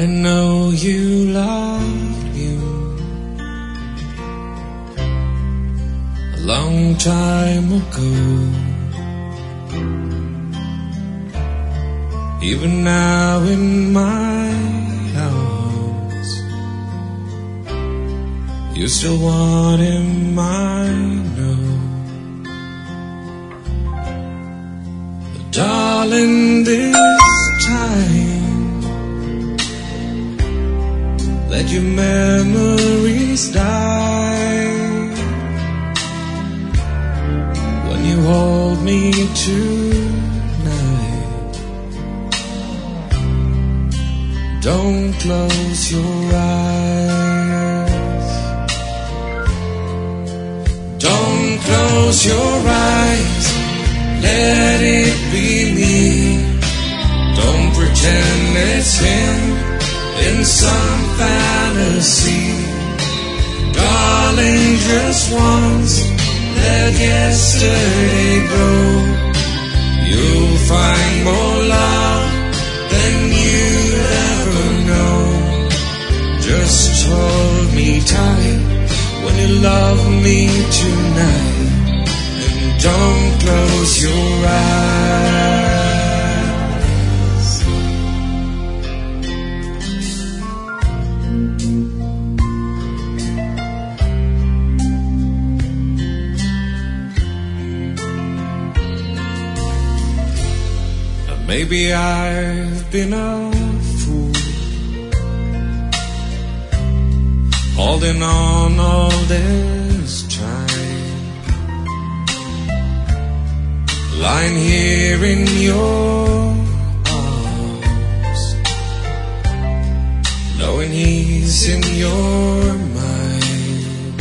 I know you loved you a long time ago. Even now in my house, you still want him, I know. But darling, this time, let your memories die. When you hold me tonight, don't close your eyes. Don't close your eyes, let it be me. Don't pretend it's him in some fantasy. Darling, just once, let yesterday go. You'll find more love than you'd ever know. Just hold me tight when you love me tonight, and don't close your eyes. Maybe I've been a fool, holding on all this time, lying here in your arms, knowing he's in your mind.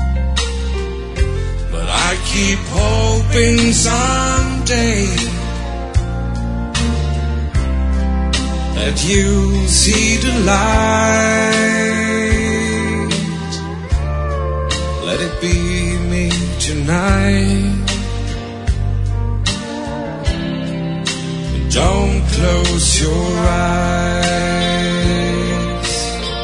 But I keep hoping someday that you see the light. Let it be me tonight. Don't close your eyes.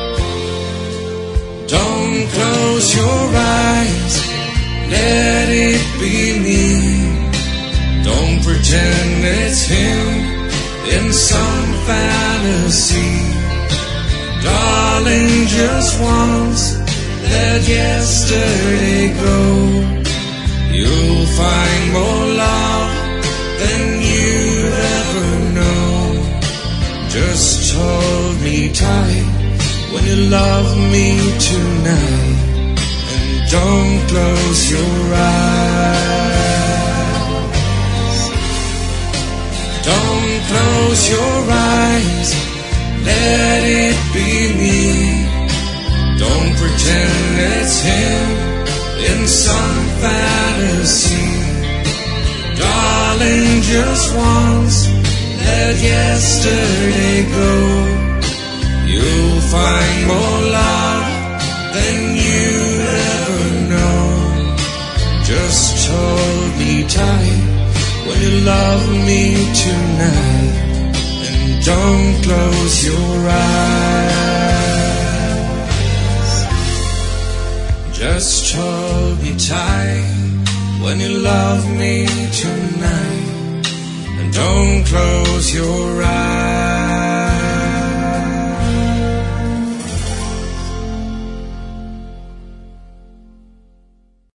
Don't close your eyes, let it be me. Don't pretend it's him in some fantasy. Darling, just once, let yesterday go. You'll find more love than you'd ever know. Just hold me tight when you love me tonight, and don't close your eyes. Don't close your eyes, let it be me. Don't pretend it's him in some fantasy. Darling, just once, let yesterday go. You'll find more love than you'd ever know. Just hold me tight when you love me tonight, and don't close your eyes. Just hold me tight when you love me tonight, and don't close your eyes.